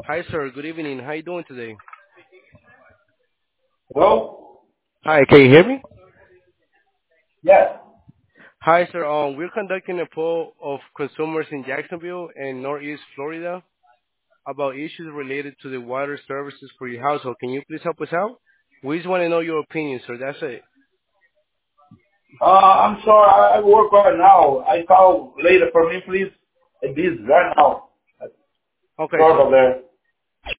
Hi, sir. Good evening. How you doing today? Hello? Hi, can you hear me? Yes. Hi, sir. We're conducting a poll of consumers in Jacksonville and Northeast Florida about issues related to the water services for your household. Can you please help us out? We just want to know your opinion, sir. That's it. I'm sorry. I work right now. I call later for me, please. It is right now. Okay, Sorry sir. about that.